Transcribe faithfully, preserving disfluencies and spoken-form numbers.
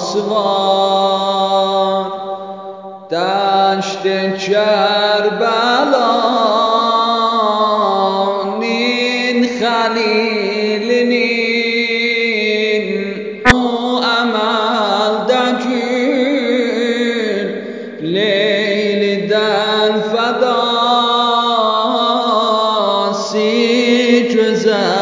سوار دشت کربلا نین خلیل نین او امل دجیل لیل دن فدا سی جزا